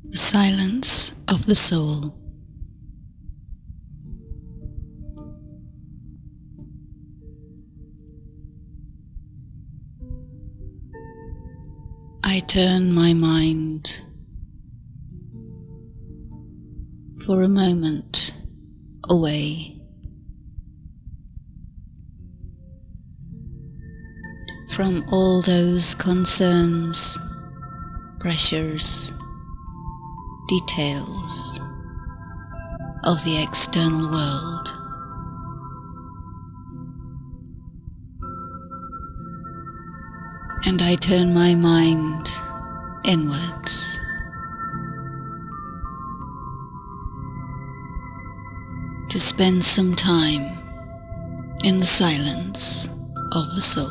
The silence of the soul. I turn my mind for a moment away from all those concerns, pressures, details of the external world. And I turn my mind inwards to spend some time in the silence of the soul.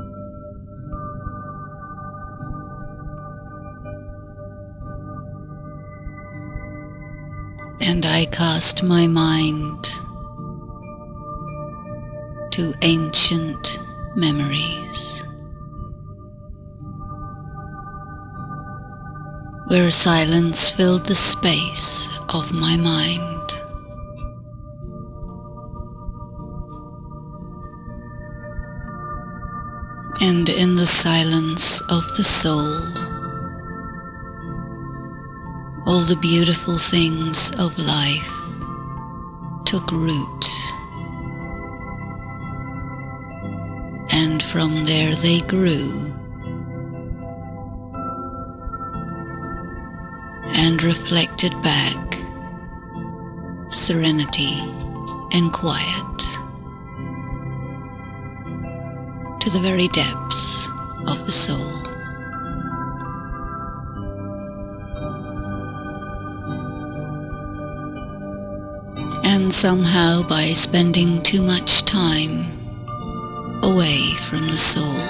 And I cast my mind to ancient memories, where silence filled the space of my mind. And in the silence of the soul, all the beautiful things of life took root, and from there they grew and reflected back serenity and quiet to the very depths of the soul. And somehow, by spending too much time away from the soul,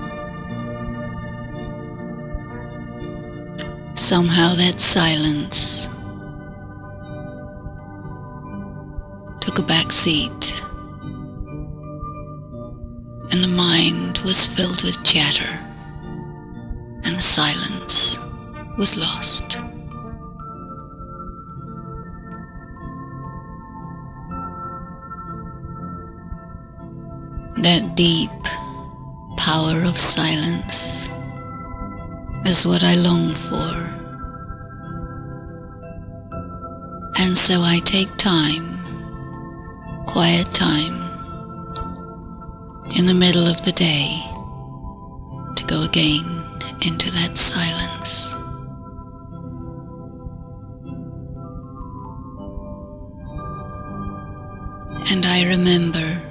somehow that silence took a back seat, and the mind was filled with chatter, and the silence was lost. That deep power of silence is what I long for. And so I take time, quiet time, in the middle of the day to go again into that silence. And I remember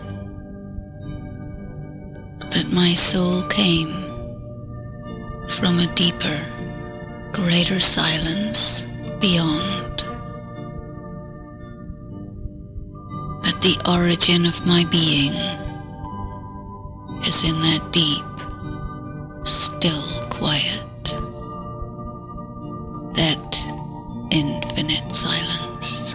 that my soul came from a deeper, greater silence beyond. That the origin of my being is in that deep, still quiet, that infinite silence.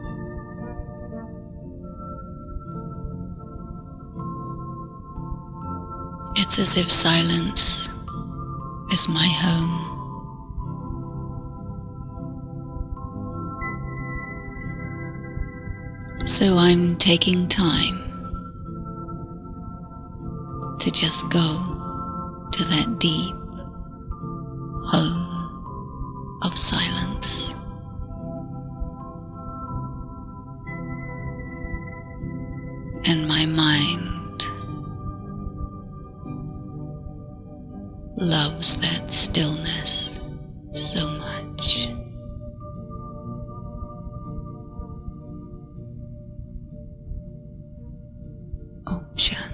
It's as if silence is my home. So I'm taking time to just go to that deep home of silence. And my mind loves that stillness so much. Om Shanti.